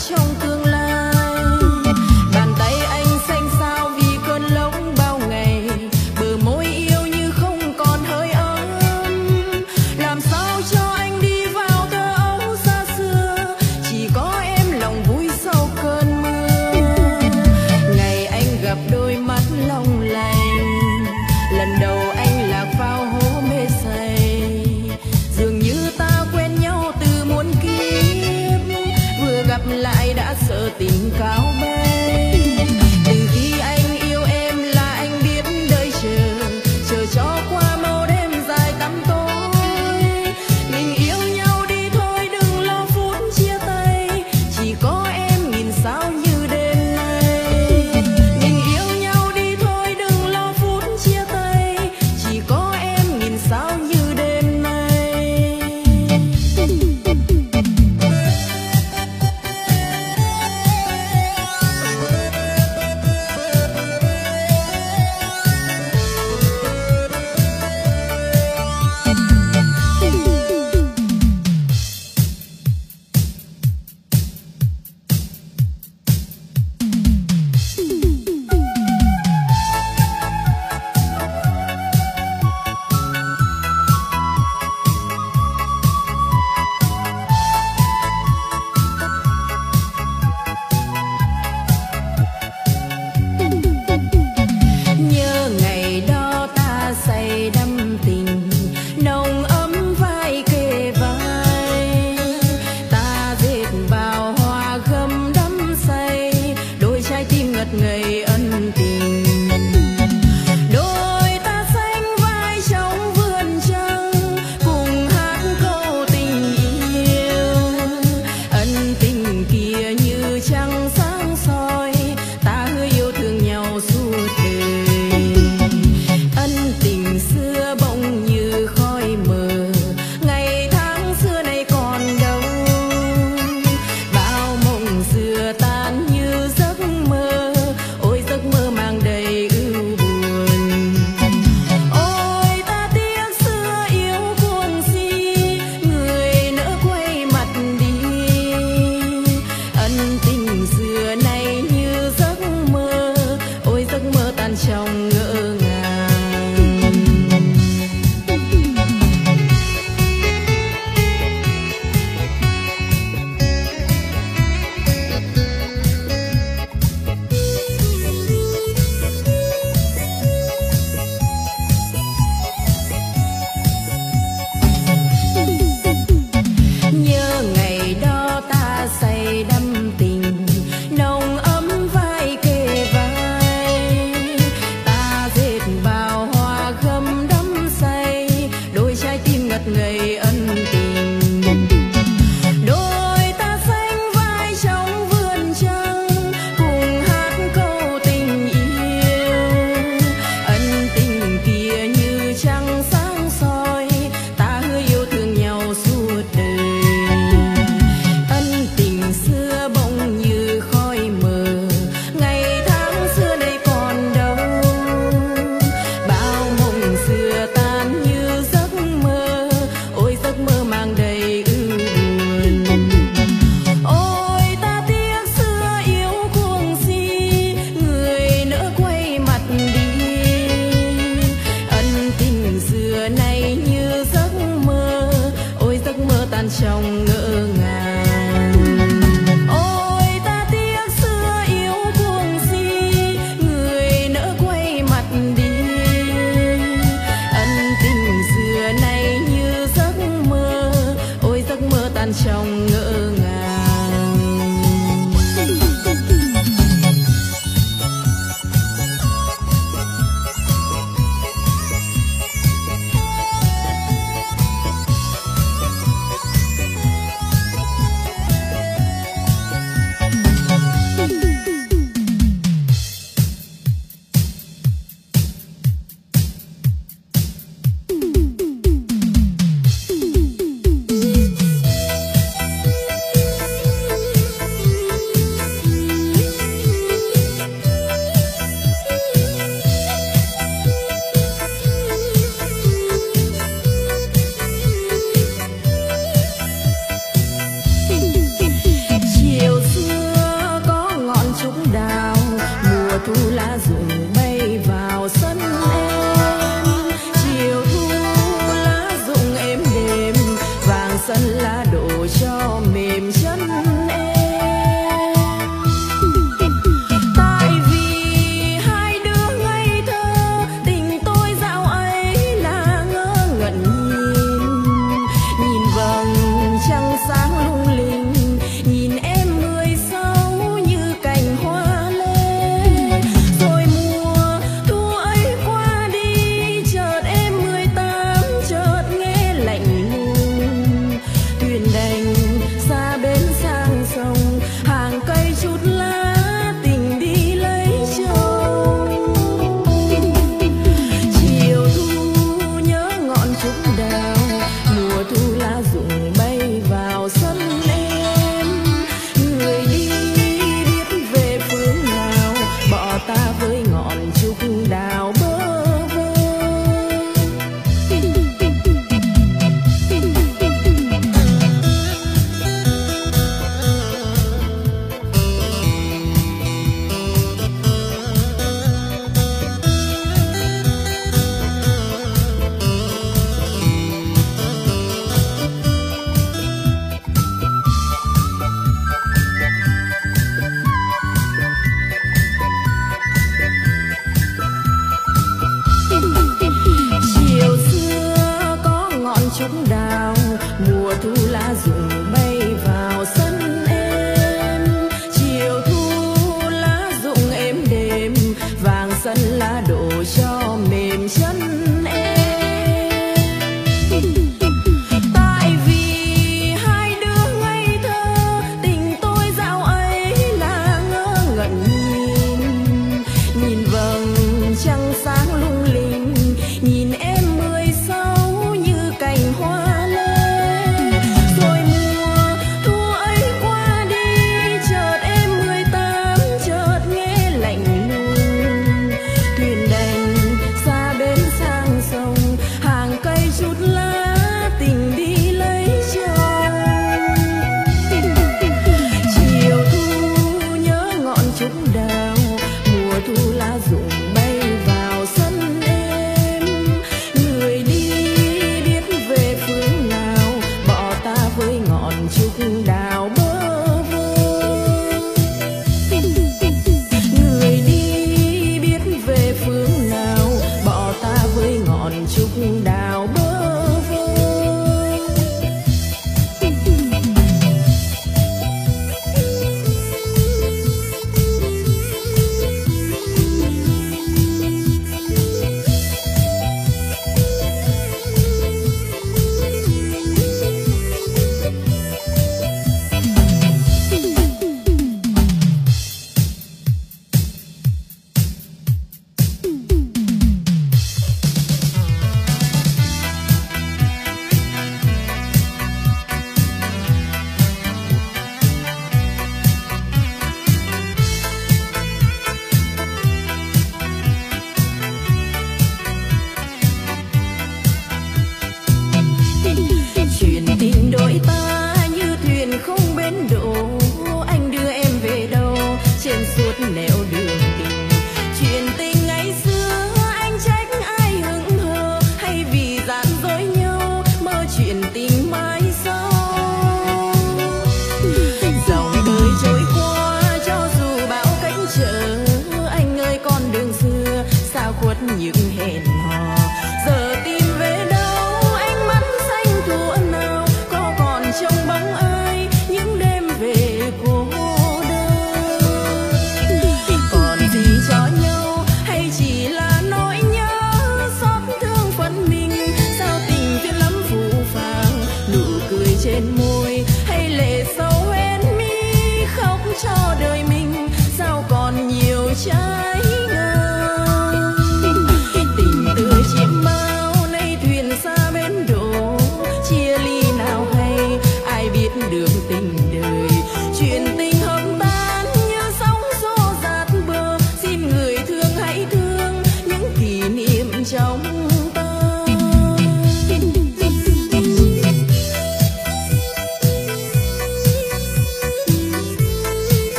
trong tương lai. Bàn tay anh xanh xao vì cơn lốc bao ngày, bờ môi yêu như không còn hơi ấm. Làm sao cho anh đi vào thơ ấu xa xưa, chỉ có em lòng vui sau cơn mưa. Ngày anh gặp đôi mắt long lanh, lần đầu anh lạc vào hố mê say. Dường như ta quen nhau từ muôn kiếp, vừa gặp lại đã sợ tình cao bay. Từ khi anh yêu em là anh biết đợi chờ cho qua mau đêm dài tăm tối. Mình yêu nhau đi thôi đừng lo phút chia tay, chỉ có em nghìn sao như đêm nay. Mình yêu nhau đi thôi đừng lo phút chia tay, chỉ có em nghìn sao như đêm nay. Nhớ ngày đó ta say đắm tình, nồng ấm vai kề vai. Ta dệt bao hoa gấm đắm say, đôi trái tim ngất ngây ân tình. Đôi ta sánh vai trong vườn trăng, cùng hát câu tình yêu. Ân tình kia như trăng sáng soi, ta hứa yêu thương nhau suốt đời. Ân tình xưa bỗng như khói mờ, ngày tháng xưa nay còn đâu. Bao mộng xưa tan như giấc mơ, ôi giấc mơ mang đầy ưu buồn. Ôi ta tiếc xưa yêu cuồng si, người nỡ quay mặt đi. Ân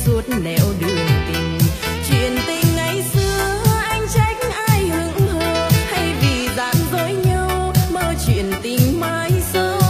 suốt nẻo đường tình. Chuyện tình ngày xưa anh trách ai hững hờ, hay vì gian dối nhau mơ chuyện tình mãi sau.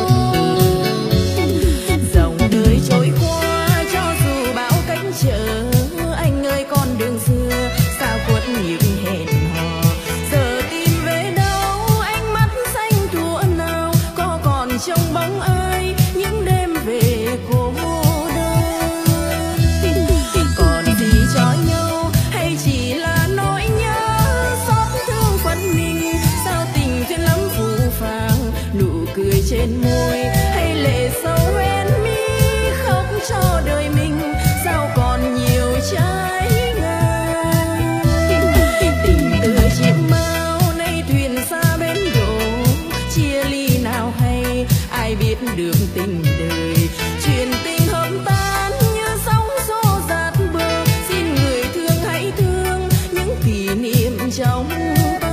Dòng đời trôi qua cho dù bão cách trở, anh ơi con đường xưa sao quất những hẹn hò. Giờ tìm về đâu ánh mắt xanh thuở nào, có còn trông bóng ai những đêm về cô đơn. Còn gì cho nhau hay chỉ là nỗi nhớ xót thương phận mình, sao tình duyên lắm phũ phàng nụ cười trên môi, hay lệ sâu hoen mi khóc cho đời mình, sao còn nhiều trái ngang. Tình tựa chim bao nay thuyền xa bến đổ, chia ly nào hay ai biết được tình đời. Chuyện tình hôm tan như sóng xô dạt bờ, xin người thương hãy thương những kỷ niệm trong ta.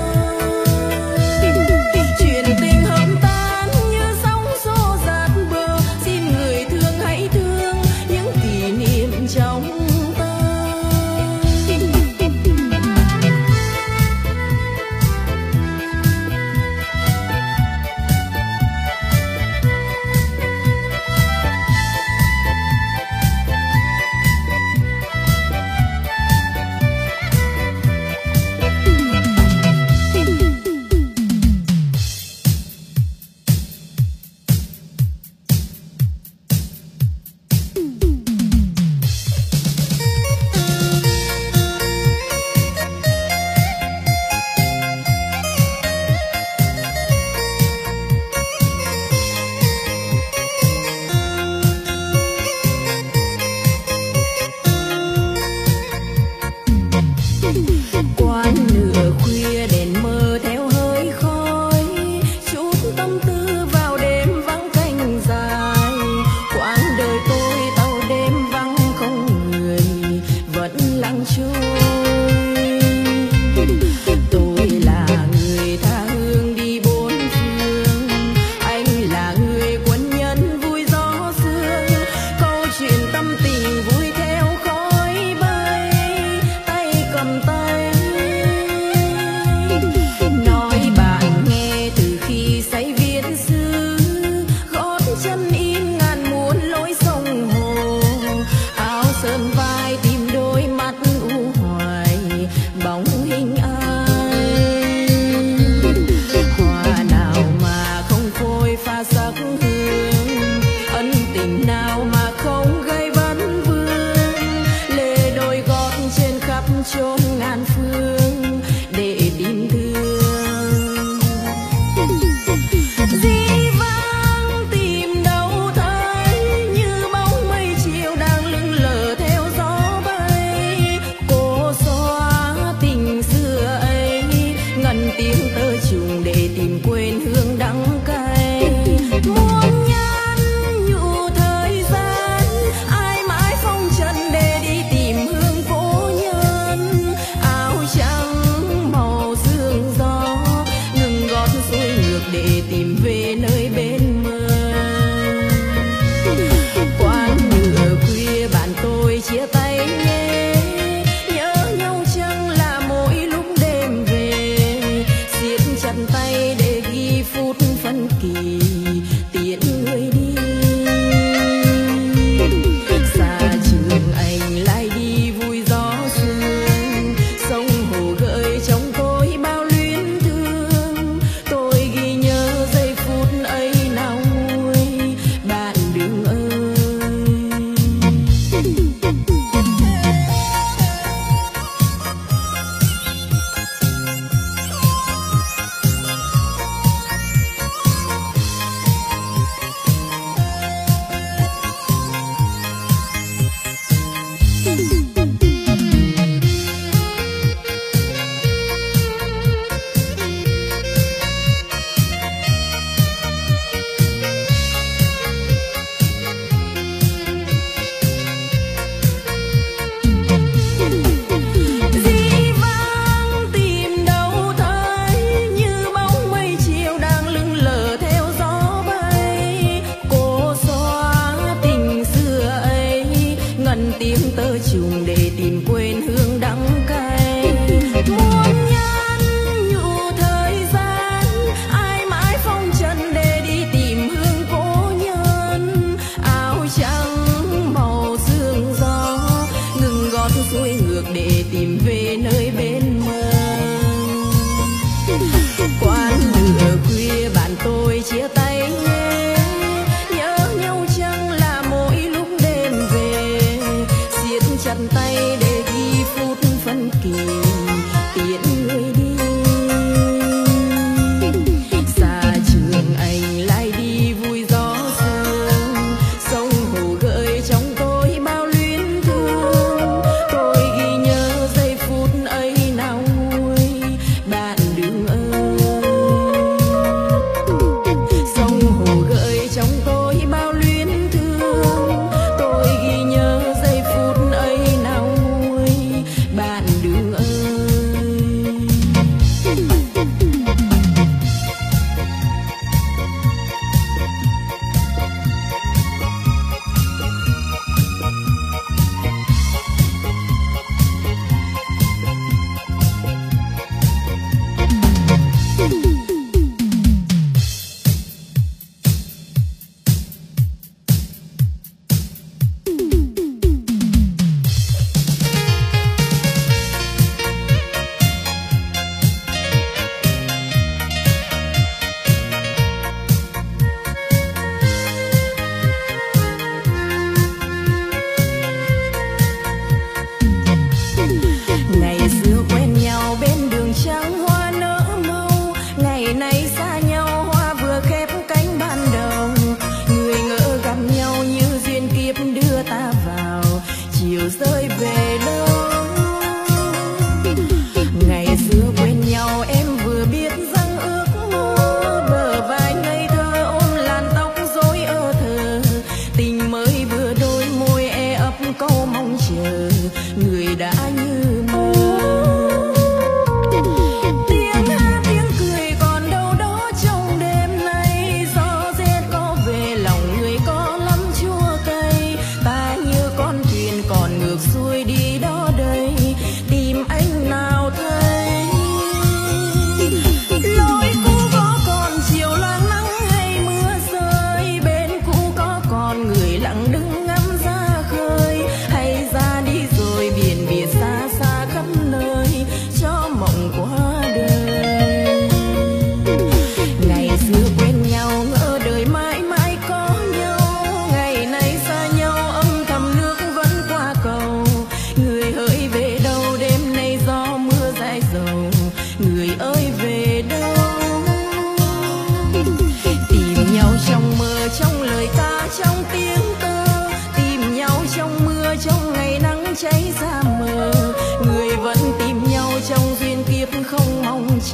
Chuyện tình hôm tan như sóng xô dạt bờ, xin người thương hãy thương những kỷ niệm trong ta.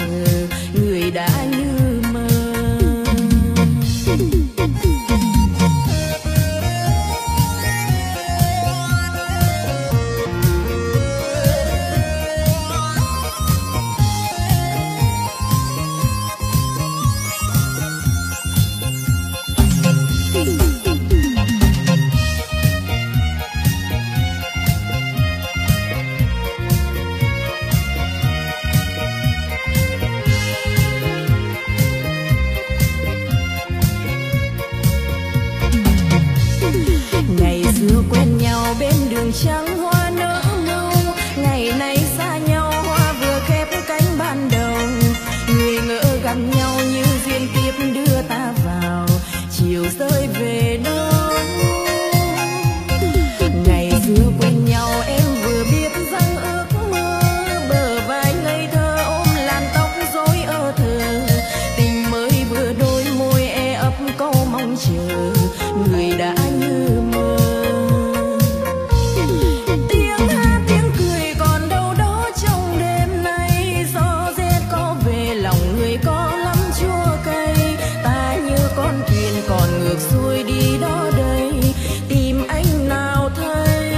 chờ, người đã như mơ. Ngày xưa quen nhau bên đường trắng hoa nở nâu, ngày nay xa nhau hoa vừa khép cánh ban đầu. Người ngỡ gặp nhau như duyên kiếp đưa ta vào, chiều rơi về đâu. Ngày xưa quen nhau em vừa biết rằng ước mơ, bờ vai ngây thơ ôm làn tóc rối ơ thơ. Tình mới vừa đôi môi e ấp câu mong chờ, người đã như mơ. Tiếng hát tiếng cười còn đâu đó trong đêm nay, gió rét có về lòng người có lắm chua cay. Ta như con thuyền còn ngược xuôi đi đó đây, tìm anh nào thấy.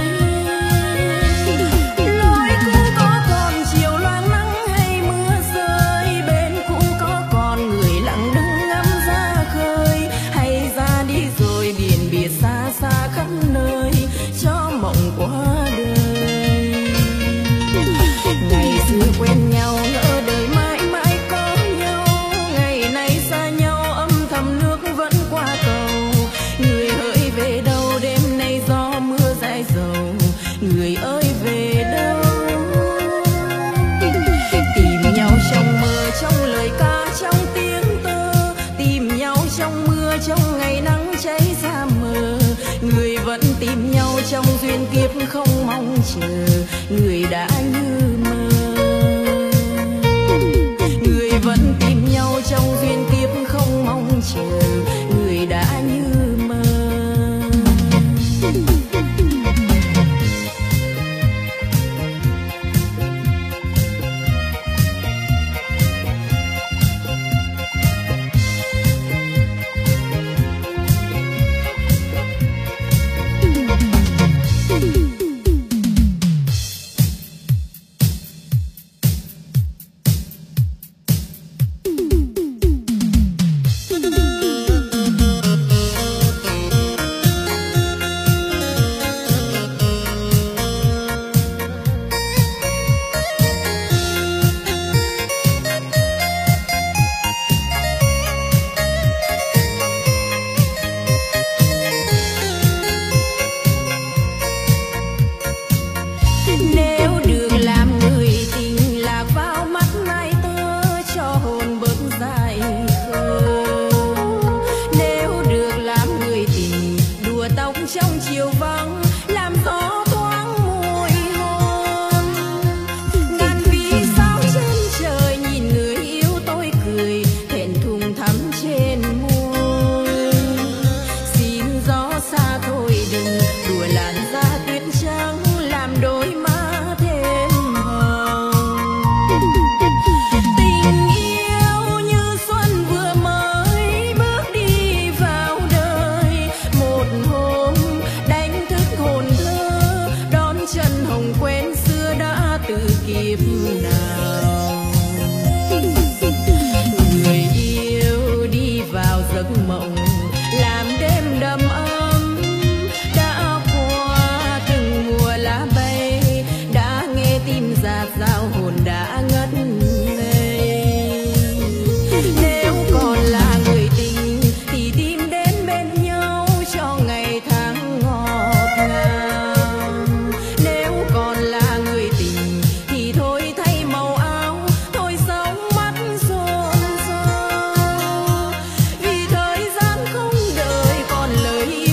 Lối cũ có còn chiều loang nắng hay mưa rơi, bên cũ có còn người lặng đứng ngắm ra khơi. Hay ra đi rồi biển biệt xa xa khắp nơi, cho mộng qua đời. Ngày xưa quen nhau ngỡ đời mãi mãi có nhau, ngày nay xa nhau âm thầm nước vẫn qua cầu. Người hỡi về đâu đêm nay gió mưa dãi dầu, người ơi về đâu. Tìm nhau trong mơ trong lời ca trong tiếng tơ, tìm nhau trong mưa trong ngày nắng cháy ra mờ. Người vẫn tìm nhau trong duyên kiếp không mong chờ, người đã như mơ. Người vẫn tìm nhau trong duyên kiếp không mong chờ, người đã như mơ. Nếu được làm người tình lạc vào mắt nai tơ, cho hồn bớt dài khờ. Nếu được làm người tình đùa tóc trong chiều vắng, làm gió thoáng mùi hôn. Ngàn vì sao trên trời nhìn người yêu tôi cười, thẹn thùng thắm trên môi. Xin gió xa thôi đừng đùa làn da tuyết trắng, làm đôi má thêm hồng. Tình yêu như xuân vừa mới bước đi vào đời, một hôm đánh thức hồn thơ, đón chân hồng quen xưa đã từ kiếp nào. Người yêu đi vào giấc mộng, làm đêm đầm ấm. Đã qua từng mùa lá bay, đã nghe tim dạt dào hồn đã ngất ngây. Nếu còn là người tình thì tìm đến bên nhau cho ngày tháng ngọt ngào. Nếu còn là người tình thì thôi thay màu áo, thôi sống mắt xôn xao. Vì thời gian không đợi còn lời yêu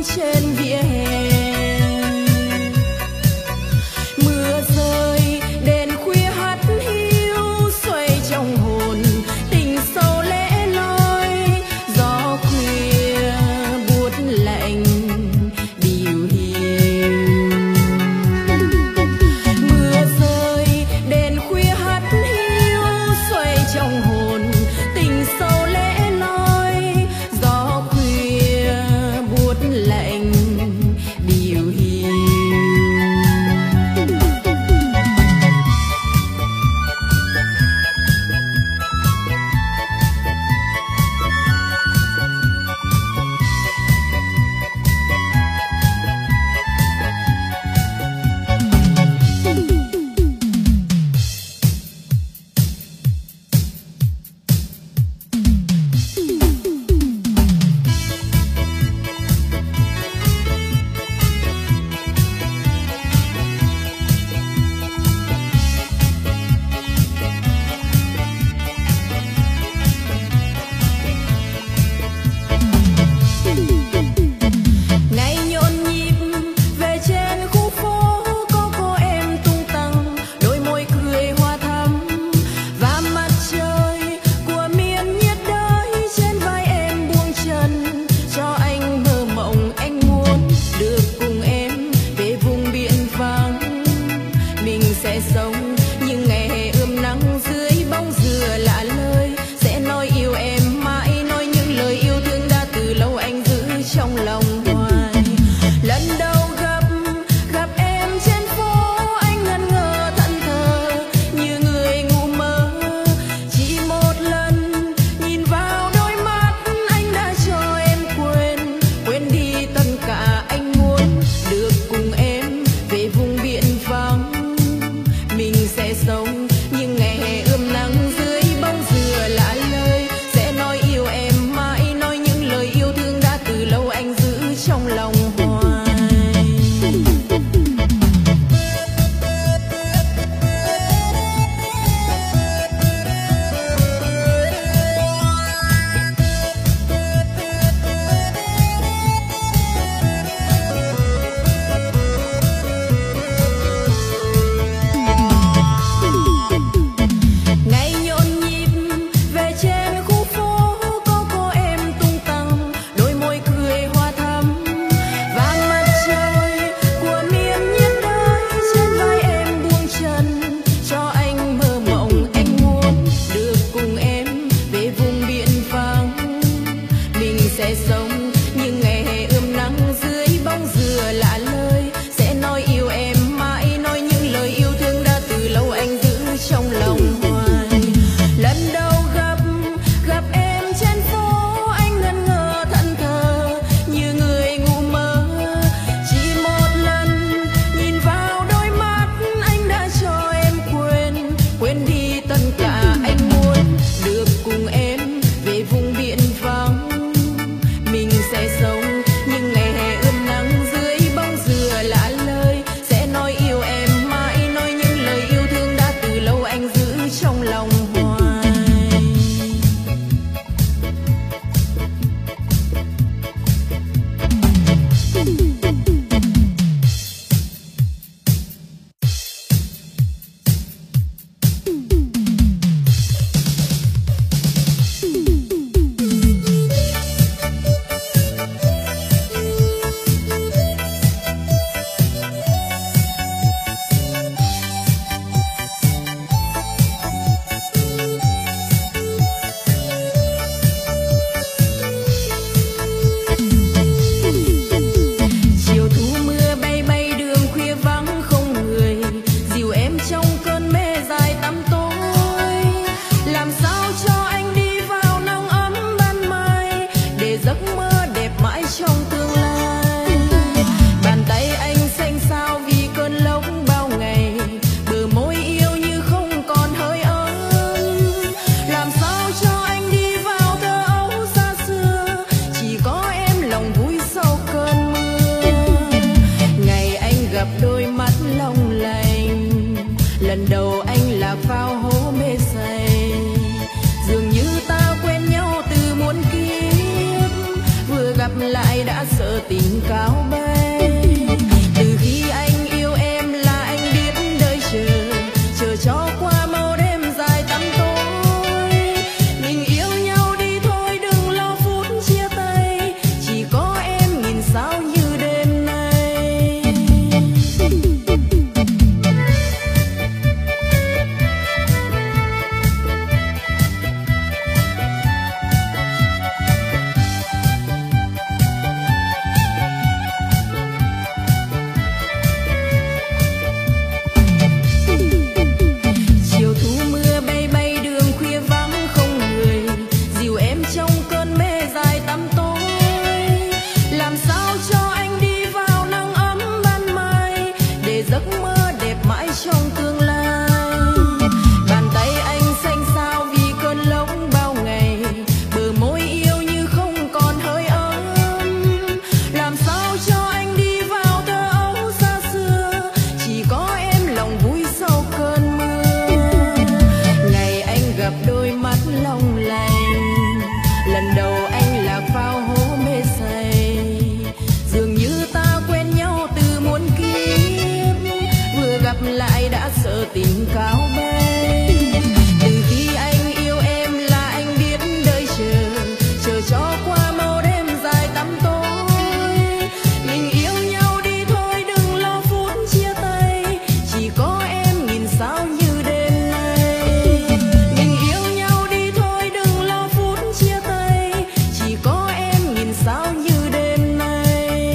trên vỉa hè. Mưa rơi đèn khuya hắt hiu xoay trong hồn tình sâu lẽ loi, gió khuya buốt lạnh điều hiu. Mưa rơi đèn khuya hắt hiu xoay trong hồn tình sâu lẽ loi, gió khuya buốt lạnh cao bay. Từ khi anh yêu em là anh biết đợi chờ cho qua mau đêm dài tăm tối. Mình yêu nhau đi thôi đừng lo phút chia tay, chỉ có em nghìn sao như đêm nay. Chiều thu mưa bay bay đường khuya vắng không người, dìu em trong cơn mê dài tăm tối. Làm sao cho anh đi vào nắng ấm ban mai, để giấc mơ đẹp mãi trong tương lai. Bàn tay anh xanh xao vì cơn lốc bao ngày, bờ môi yêu như không còn hơi ấm. Làm sao cho anh đi vào thơ ấu xa xưa, chỉ có em lòng vui sau cơn mưa. Ngày anh gặp đôi mắt long lanh, lần đầu anh lạc vào hố mê say. Dường như ta quen nhau từ muôn kiếp, vừa gặp lại đã sợ tình cao bay. Từ khi anh yêu em là anh biết đợi chờ cho qua mau đêm dài tăm tối. Mình yêu nhau đi thôi đừng lo phút chia tay, chỉ có em nghìn sao như đêm nay. Mình yêu nhau đi thôi đừng lo phút chia tay, chỉ có em nghìn sao như đêm nay.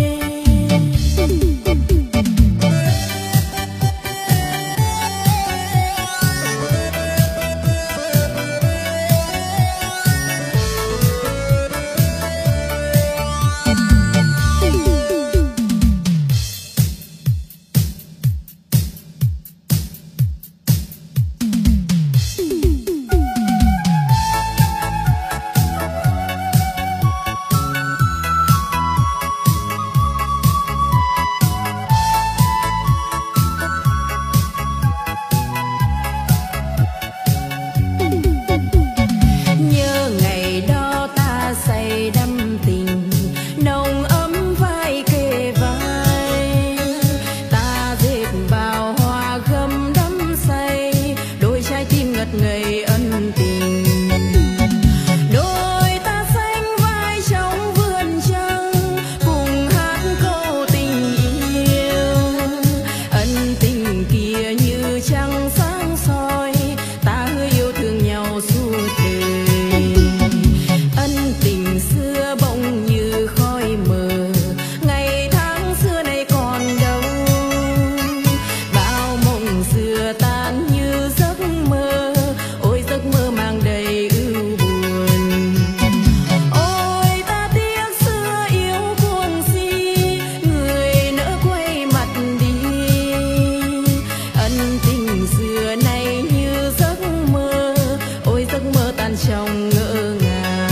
Nhớ ngày đó ta say đắm tình, nồng ấm vai kề vai. Ta dệt bao hoa gấm đắm say, đôi trái tim ngất ngây ân tình. Đôi ta sánh vai trong vườn trăng, cùng hát câu tình yêu. Ân tình kia như trăng sáng soi, ta hứa yêu thương nhau suốt đời. Ân tình xưa bỗng như khói mờ, ngày tháng xưa nay còn đâu. Bao mộng xưa tan như giấc mơ, ôi giấc mơ mang đầy ưu buồn. Ôi ta tiếc xưa yêu cuồng si, người nỡ quay mặt đi. Ân tình xưa nay như giấc mơ, ôi giấc mơ tan trong ngỡ ngàng.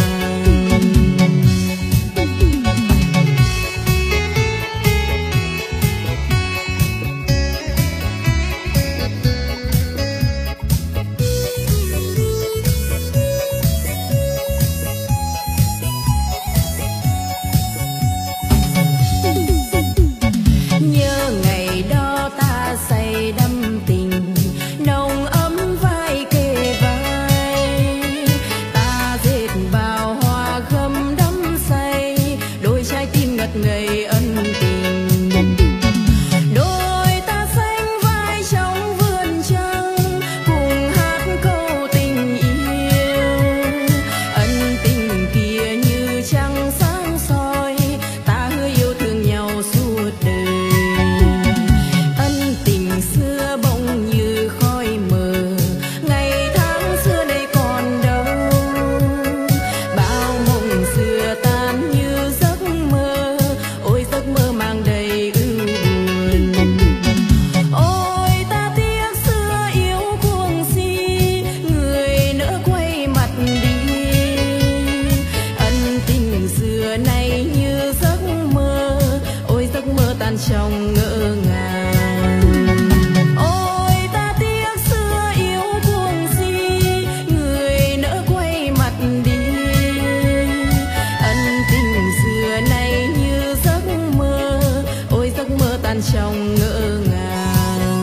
Nhớ ngày đó ta say đắm tình, nồng ấm vai kề vai. Ta dệt bao hoa gấm đắm say, đôi trái tim ngất ngây ân tình. Đôi ta sánh vai trong vườn trăng, cùng hát câu tình yêu. Ân tình kia như trăng sáng soi, ta hứa yêu thương nhau suốt đời. Ân tình xưa bỗng như khói mờ, ngày tháng xưa nay còn đâu. Bao mộng xưa tan như giấc mơ, ôi giấc mơ mang đầy ưu buồn. Ôi ta tiếc xưa yêu cuồng si, người nỡ quay mặt đi. Ân tình xưa nay như giấc mơ, ôi giấc mơ tan trong ngỡ ngàng. Ôi ta tiếc xưa yêu cuồng si, người nỡ quay mặt đi. Ân tình xưa nay như giấc mơ, gian trong ngỡ ngàng.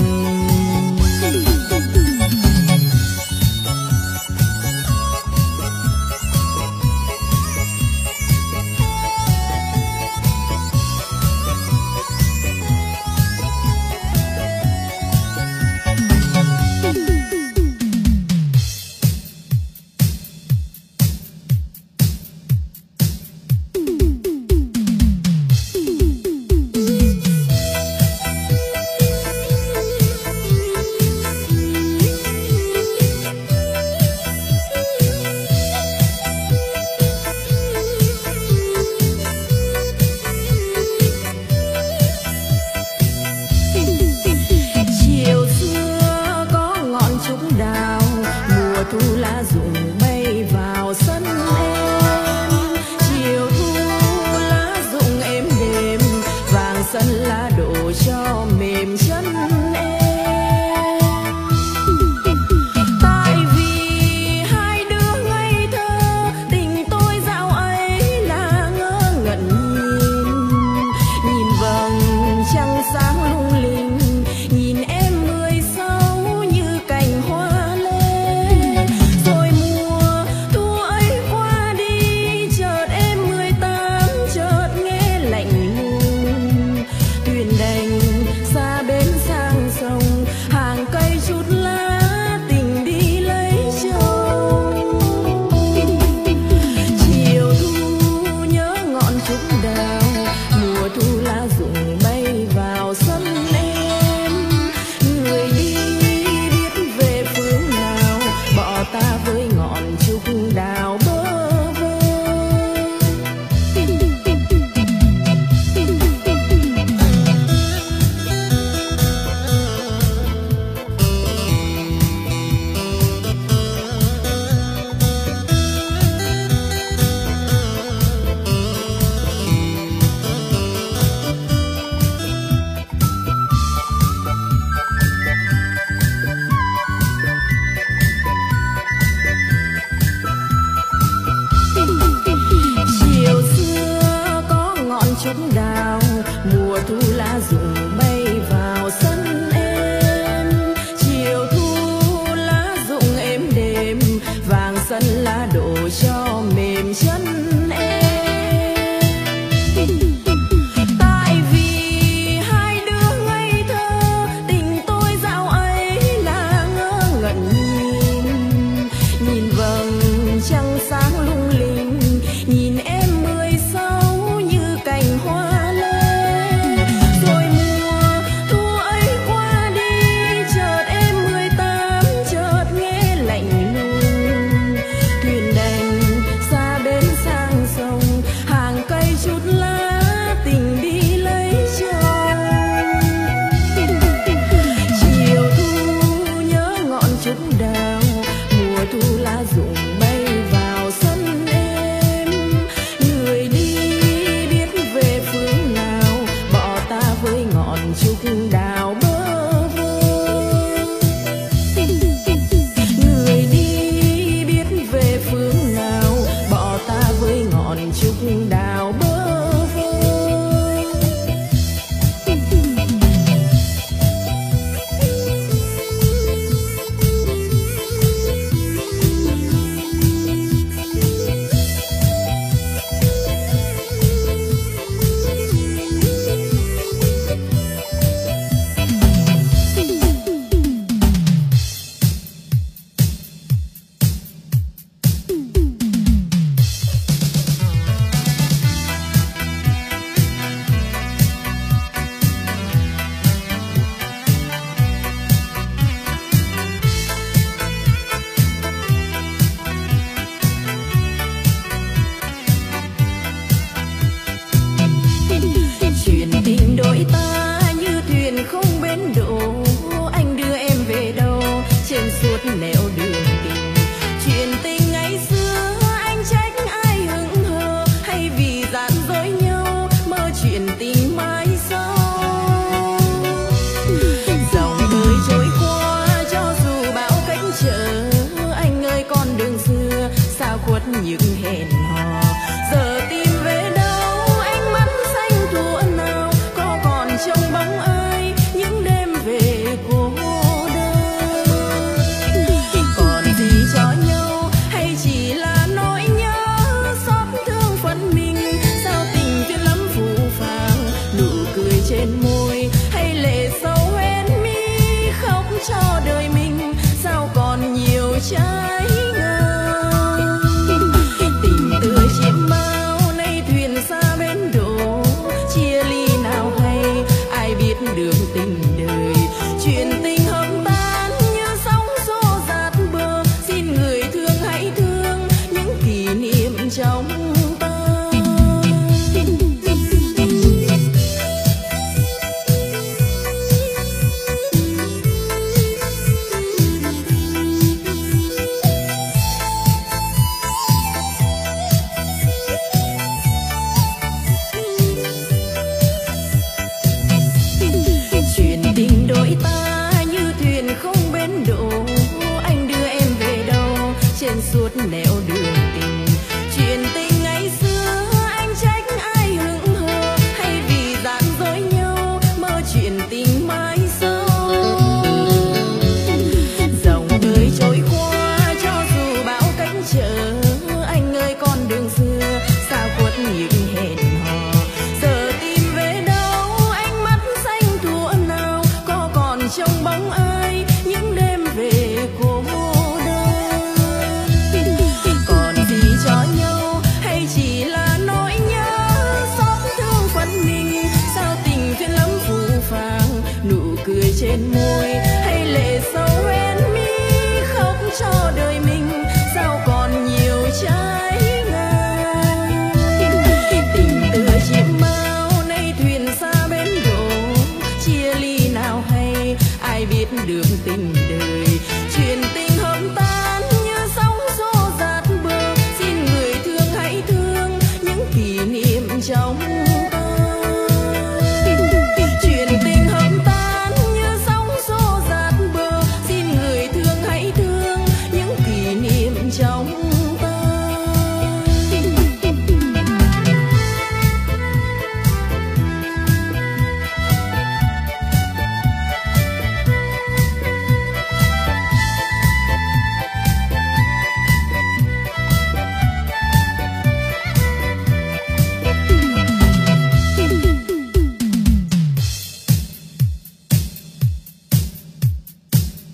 những hẹn hò. Giờ tìm về đâu ánh mắt xanh thuở nào có còn trong bóng đường tình đời. Chuyện tình hợp tan như sóng xô dạt bờ, xin người thương hãy thương những kỷ niệm trong ta. Suốt nẻo đường tình, chuyện tình ngày xưa anh trách ai hững hờ, hay vì gian dối nhau mơ chuyện tình mãi sau. Dòng đời trôi qua cho dù bão cách trở, anh ơi con đường xưa sao khuất những hẹn hò. Giờ tìm về đâu ánh mắt xanh thuở nào, có còn trông bóng ai những đêm về cô. Cười trên môi hay lệ sâu hoen mi khóc cho đời mình, sao còn nhiều trái ngang. Tình tựa chim bao nay thuyền xa bến đổ, chia ly nào hay ai biết được tình đời. Chuyện tình hợp tan như sóng xô dạt bờ, xin người thương hãy thương những kỷ niệm trong